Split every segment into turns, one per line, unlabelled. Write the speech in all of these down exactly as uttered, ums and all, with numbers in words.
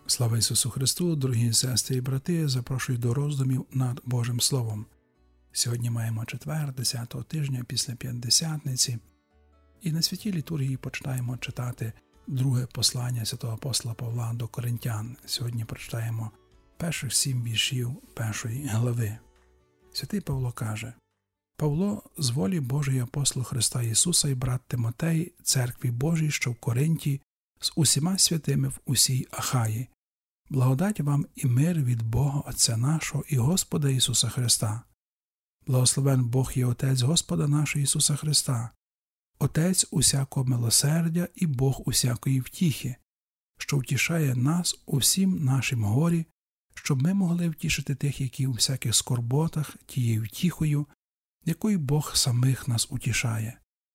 Слава Ісусу Христу, дорогі сестри і брати, запрошую до роздумів над Божим Словом. Сьогодні маємо четвер, десятого тижня після П'ятдесятниці, і на святій літургії починаємо читати друге послання святого апостола Павла до Коринтян. Сьогодні прочитаємо перших сім віршів першої глави. Святий Павло каже: «Павло, з волі Божої апостол Христа Ісуса і брат Тимотей, церкві Божій, що в Коринті, з усіма святими в усій Ахаї. Благодать вам і мир від Бога Отця нашого і Господа Ісуса Христа. Благословен Бог і Отець Господа нашого Ісуса Христа, Отець усякого милосердя і Бог усякої втіхи, що втішає нас у всім нашим горі, щоб ми могли втішити тих, які у всяких скорботах, тією втіхою, якою Бог самих нас утішає.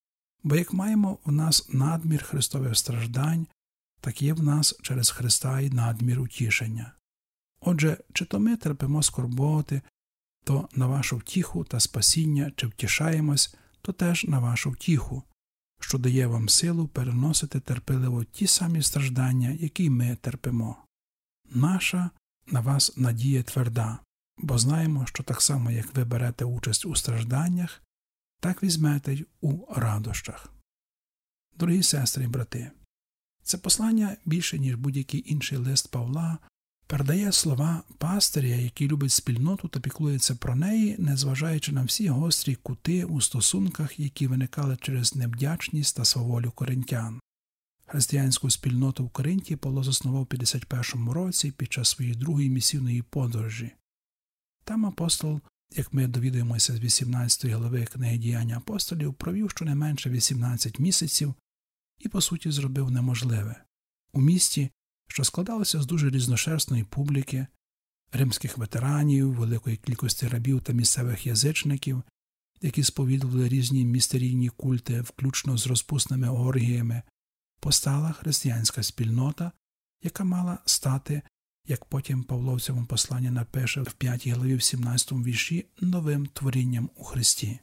Бо як маємо в нас надмір Христових страждань, так є в нас через Христа й надмір утішення. Отже, чи то ми терпимо скорботи, то на вашу втіху та спасіння, чи втішаємось, то теж на вашу втіху, що дає вам силу переносити терпеливо ті самі страждання, які ми терпимо. Наша на вас надія тверда, бо знаємо, що так само, як ви берете участь у стражданнях, так візьмете й у радощах. Дорогі сестри і брати, це послання більше, ніж будь-який інший лист Павла, передає слова пастиря, який любить спільноту та піклується про неї, незважаючи на всі гострі кути у стосунках, які виникали через невдячність та сваволю коринтян. Християнську спільноту в Коринті Павло заснував у п'ятдесят першому році під час своєї другої місійної подорожі. Там апостол, як ми довідуємося з вісімнадцятої глави книги «Діяння апостолів», провів щонайменше вісімнадцять місяців і, по суті, зробив неможливе. У місті, що складалося з дуже різношерстної публіки, римських ветеранів, великої кількості рабів та місцевих язичників, які сповідували різні містерійні культи, включно з розпусними оргіями, постала християнська спільнота, яка мала стати, як потім Павло в цьому посланні напише в п'ятій главі в сімнадцятому вірші, новим творінням у Христі.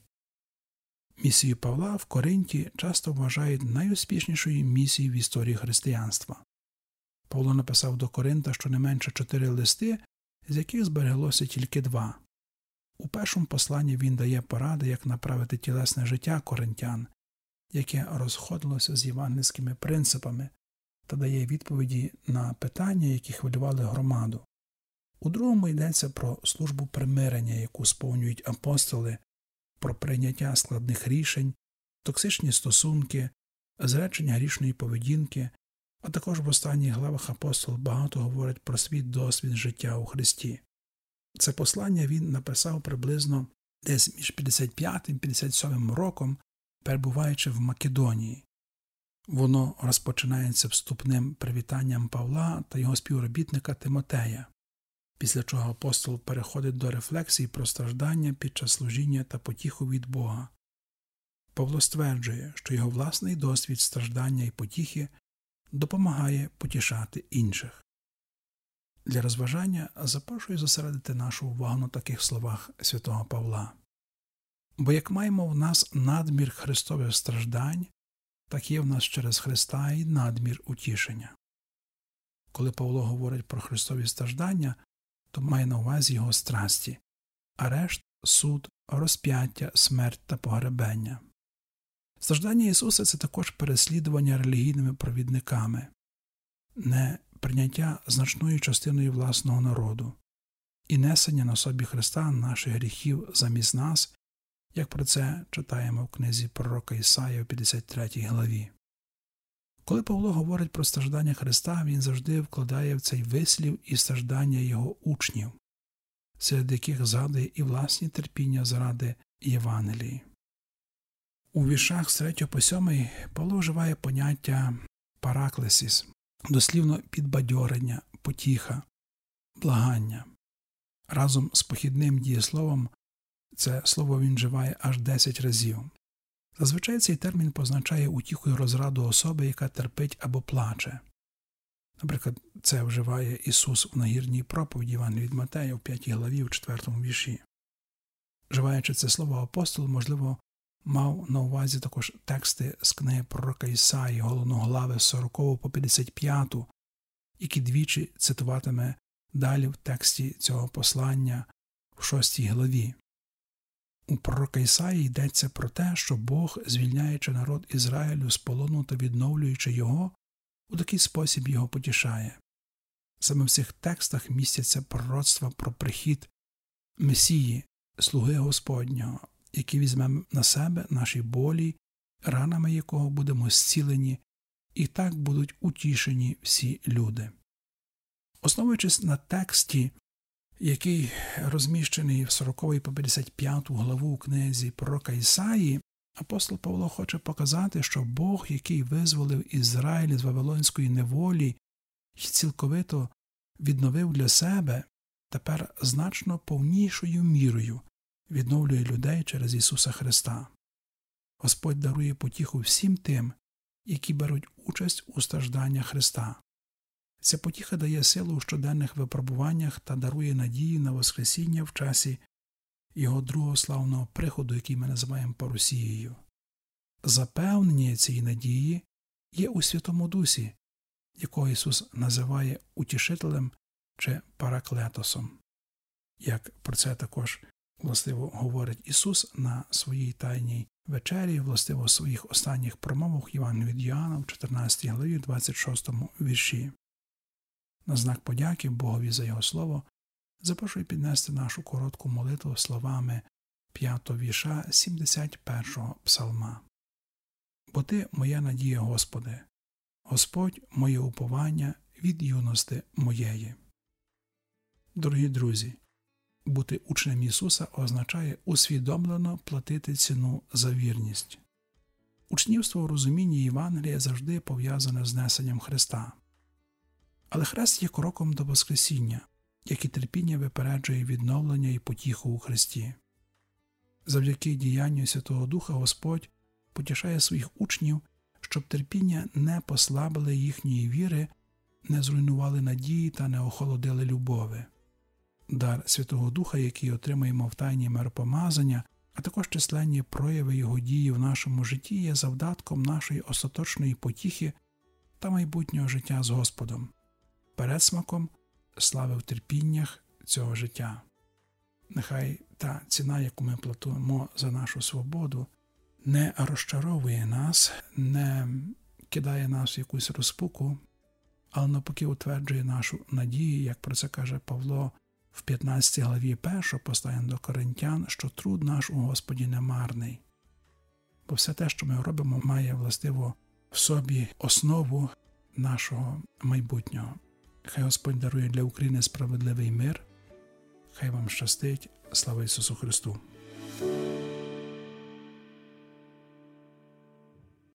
Місію Павла в Коринті часто вважають найуспішнішою місією в історії християнства. Павло написав до Коринта щонайменше чотири листи, з яких збереглося тільки два. У першому посланні він дає поради, як направити тілесне життя коринтян, яке розходилося з євангельськими принципами, та дає відповіді на питання, які хвилювали громаду. У другому йдеться про службу примирення, яку сповнюють апостоли, про прийняття складних рішень, токсичні стосунки, зречення грішної поведінки, а також в останніх главах апостол багато говорить про свій досвід життя у Христі. Це послання він написав приблизно десь між п'ятдесят п'ятим і п'ятдесят сьомим роком, перебуваючи в Македонії. Воно розпочинається вступним привітанням Павла та його співробітника Тимотея, після чого апостол переходить до рефлексій про страждання під час служіння та потіху від Бога. Павло стверджує, що його власний досвід страждання і потіхи допомагає потішати інших. Для розважання запрошую зосередити нашу увагу на таких словах святого Павла. Бо як маємо в нас надмір Христових страждань, так є в нас через Христа і надмір утішення. Коли Павло говорить про Христові страждання, то має на увазі його страсті, арешт, суд, розп'яття, смерть та погребення. Страждання Ісуса – це також переслідування релігійними провідниками, не прийняття значною частиною власного народу і несення на собі Христа наших гріхів замість нас, як про це читаємо в книзі пророка Ісая в п'ятдесят третій главі. Коли Павло говорить про страждання Христа, він завжди вкладає в цей вислів і страждання його учнів, серед яких згадує і власні терпіння заради Євангелії. У віршах з третього по сьомий Павло вживає поняття параклесіс, дослівно підбадьорення, потіха, благання. Разом з похідним дієсловом це слово він вживає аж десять разів. Зазвичай цей термін позначає утіху й розраду особи, яка терпить або плаче. Наприклад, це вживає Ісус в нагірній проповіді Євангелії від Матея в п'ятій главі в четвертому вірші. Вживаючи це слово, апостол, можливо, мав на увазі також тексти з книги пророка Ісаї, головну глави з сорокового по п'ятдесят п'яту, який двічі цитуватиме далі в тексті цього послання в шостій главі. У пророка Ісаї йдеться про те, що Бог, звільняючи народ Ізраїлю з полону та відновлюючи його, у такий спосіб його потішає. Саме в цих текстах містяться пророцтва про прихід Месії, слуги Господнього, який візьме на себе наші болі, ранами якого будемо зцілені, і так будуть утішені всі люди. Основуючись на тексті, який розміщений в сороковій по п'ятдесят п'яту главу у книзі пророка Ісаї, апостол Павло хоче показати, що Бог, який визволив Ізраїль з вавилонської неволі і цілковито відновив для себе, тепер значно повнішою мірою відновлює людей через Ісуса Христа. Господь дарує потіху всім тим, які беруть участь у стражданнях Христа. Ця потіха дає силу у щоденних випробуваннях та дарує надію на Воскресіння в часі Його другого славного приходу, який ми називаємо парусією. Запевнення цієї надії є у Святому Дусі, якого Ісус називає утішителем чи параклетосом. Як про це також властиво говорить Ісус на своїй тайній вечері, властиво в своїх останніх промовах Євангелія від Йоанна в чотирнадцятій главі, двадцять шостому вірші. На знак подяки Богові за Його слово запрошую піднести нашу коротку молитву словами п'ятого вірша сімдесят першого псалма. «Бо Ти моя надія, Господи, Господь моє уповання від юності моєї». Дорогі друзі, бути учнем Ісуса означає усвідомлено платити ціну за вірність. Учнівство у розумінні Євангелія завжди пов'язане з несенням Христа. Але хрест є кроком до Воскресіння, як і терпіння випереджує відновлення і потіху у Христі. Завдяки діянню Святого Духа Господь потішає своїх учнів, щоб терпіння не послабили їхньої віри, не зруйнували надії та не охолодили любови. Дар Святого Духа, який отримуємо в тайні миропомазання, а також численні прояви Його дії в нашому житті, є завдатком нашої остаточної потіхи та майбутнього життя з Господом, передсмаком слави в терпіннях цього життя. Нехай та ціна, яку ми платимо за нашу свободу, не розчаровує нас, не кидає нас в якусь розпуку, але навпаки утверджує нашу надію, як про це каже Павло в п'ятнадцятій главі першого послання до Коринтян, що труд наш у Господі не марний. Бо все те, що ми робимо, має властиво в собі основу нашого майбутнього. Хай Господь дарує для України справедливий мир. Хай вам щастить. Слава Ісусу Христу!